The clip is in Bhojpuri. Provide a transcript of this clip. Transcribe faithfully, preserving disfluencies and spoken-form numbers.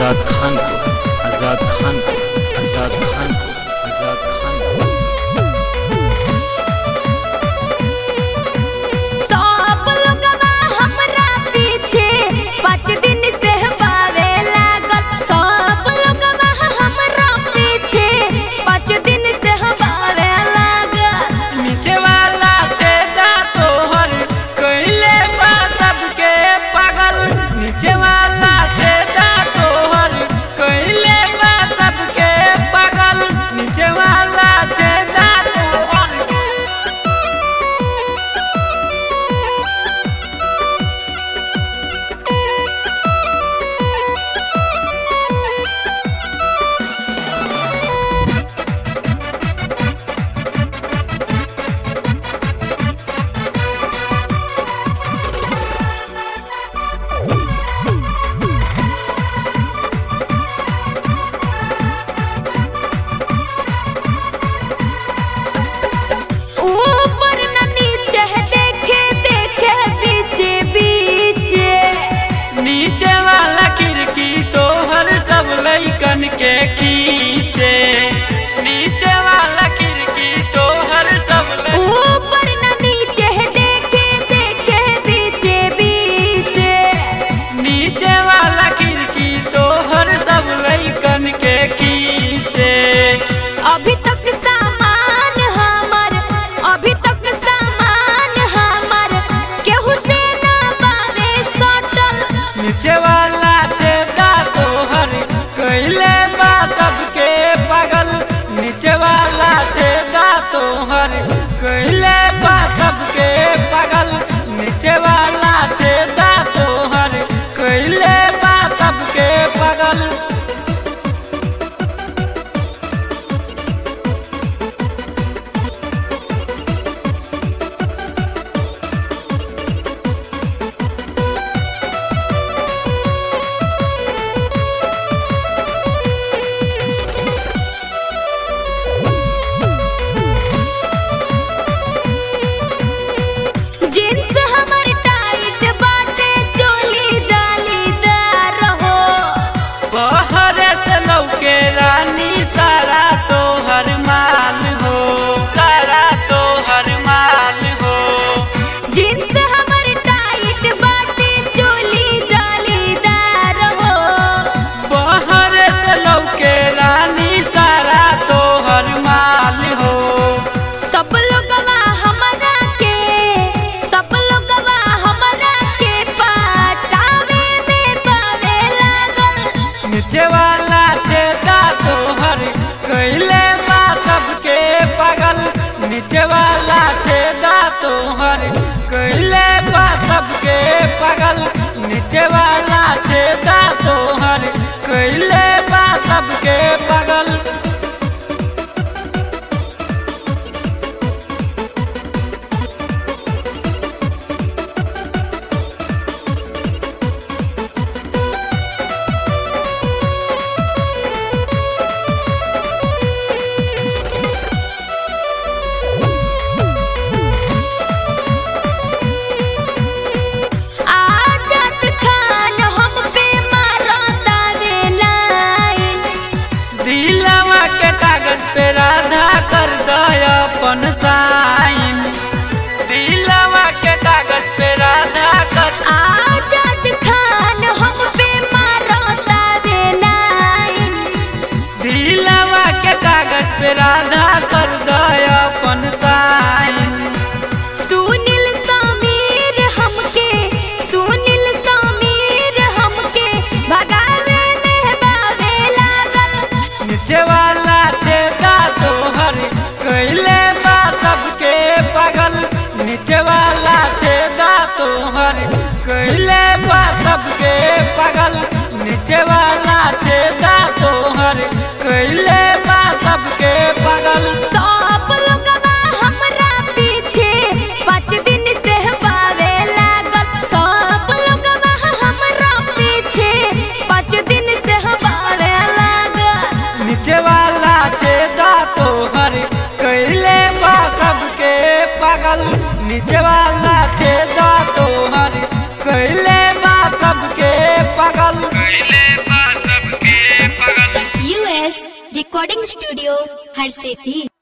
आजाद खान को आजाद खान को आजाद खान को आजाद खान को सब लोगवा हमरा पीछे पाँच दिन से बावे लागल। सब लोगवा हमरा पीछे पाँच दिन से बावे लागल। नीचे वाला छेदा तोहर कइले बा सबके पागल। नीचे वाला छेदा तोहर कइले बा सबके पागल। नीचे वाला छेदा तोहर ऊपर न नीचे देखे देखे बीचे बीचे। नीचे वाला खिड़की तोहर सब लइकन के खींचे। नीचे वाला खिड़की तोहर सब लइकन ऊपर न नीचे देखे देखे बीचे बीचे। नीचे वाला खिड़की तोहर सब लइकन के खींचे। अभी तक सामान हमर अभी तक सामान हमर केहू से ना बावे सटल। नीचे वाला छेदा तोहर कइले बा सबके पागल। नीचे वाला छेदा तोहर कइले बा सबके पागल। नीचे वाला छेदा तोहर कइले बा सबके पागल। जींस हमर टाइट बाटे चोली जालीदार हो। बहरे से लौके रानी सारा तोहर माल हो। सारा तोहर माल हो। जींस हमर टाइट बाटे चोली जालीदार हो। बहरे से लौके रानी सारा तोहर माल हो। सब लोगवा हमरा के सब लोगवा हमरा के पटावे में बावे लागल। नीचे वाला छेदा तोहर कइले बा सबके पागल। नीचे वाला छेदा तोहर कइले बा सबके पागल। नीचे वाला छेदा तोहर कइले बा सबके पागल। आजाद खान हम पे मारतावे लाइन। दिलवा के कागज पे राधा कर दया अपन साइन। दिलवा के कागज पे राधा कर आजाद खान हम पे मारतावे लाइन। दिलवा के कागज पे राधा कर दया अपन साइन। सुनील समीर हमके सुनील समीर हमके भगावे में बावे लागल। नीचे वाला छेदा तोहर कइले बा सबके पागल। नीचे वाला छेदा तोहर कइले बा सबके पागल। नीचे वाला छेदा तोहर कइले बा सबके पागल। रिकॉर्डिंग स्टूडियो हर सिद्धि।